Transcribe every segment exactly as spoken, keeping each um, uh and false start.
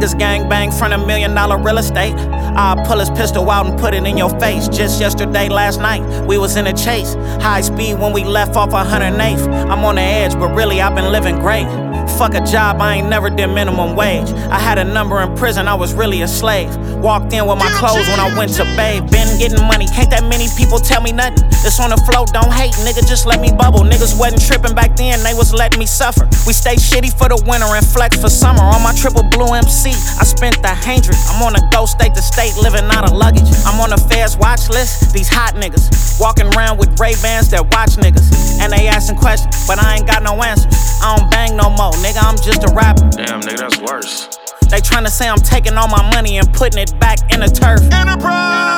Niggas gangbang front of million dollar real estate. I'll pull his pistol out and put it in your face. Just yesterday, last night, we was in a chase. High speed when we left off one hundred eighth. I'm on the edge, but really I've been living great. Fuck a job, I ain't never did minimum wage. I had a number in prison, I was really a slave. Walked in with my clothes when I went to bathe. Been getting money, can't that many people tell me nothing. It's on the flow, don't hate, nigga, just let me bubble. Niggas wasn't tripping back then, they was letting me suffer. We stay shitty for the winter and flex for summer. On my triple blue M C, I spent the hundred. I'm on a go state to state, living out of luggage. I'm on the feds watch list, these hot niggas walking around with Ray-Bans that watch niggas. And they asking questions, but I ain't got no answers. I don't bang no more, nigga, I'm just a rapper. Damn, nigga, that's worse. They tryna say I'm taking all my money and putting it back in the turf. Enterprise!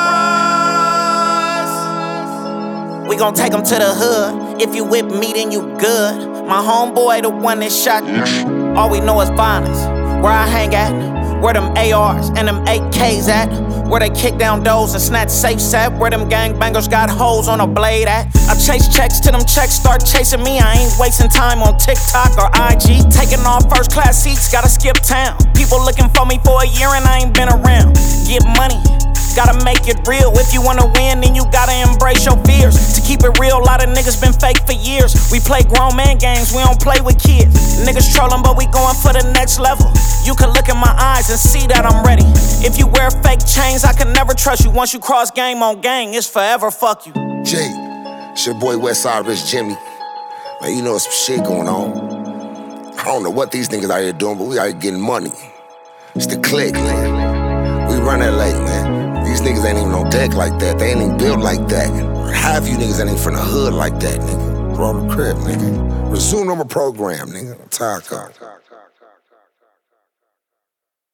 We gon' take them to the hood. If you with me, then you good. My homeboy, the one that shot you. All we know is violence. Where I hang at, where them A Rs and them A Ks at. Where they kick down doors and snatch safes at. Where them gangbangers got holes on a blade at. I chase checks till them checks start chasing me. I ain't wasting time on TikTok or I G. Taking off first class seats, gotta skip town. People looking for me for a year and I ain't been around. Get money, gotta make it real. If you wanna win, then you gotta embrace your fears. To keep it real, a lot of niggas been fake for years. We play grown man games, we don't play with kids. Niggas trolling, but we going for the next level. You can look in my eyes and see that I'm ready. If you wear fake chains, I can never trust you. Once you cross game on gang, it's forever fuck you. Jay, it's your boy Westside Rich Jimmy. Man, you know some shit going on. I don't know what these niggas out here doing, but we out here getting money. It's the click, man. We run that late, man. These niggas ain't even on deck like that. They ain't even built like that. Half you niggas ain't from the hood like that, nigga. Roll the crib, nigga. Resume on my program, nigga. I'm tired,